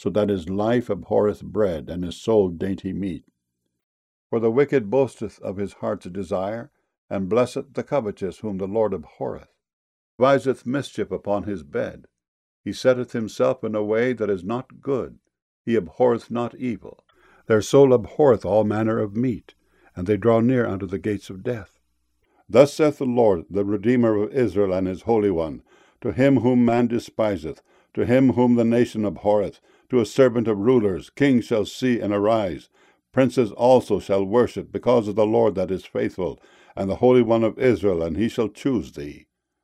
so that his life abhorreth bread, and his soul dainty meat. For the wicked boasteth of his heart's desire, and blesseth the covetous whom the Lord abhorreth. Deviseth mischief upon his bed. He setteth himself in a way that is not good. He abhorreth not evil. Their soul abhorreth all manner of meat, and they draw near unto the gates of death. Thus saith the Lord, the Redeemer of Israel, and his Holy One, to him whom man despiseth, to him whom the nation abhorreth, to a servant of rulers, kings shall see and arise. Princes also shall worship, because of the Lord that is faithful, and the Holy One of Israel, and he shall choose thee.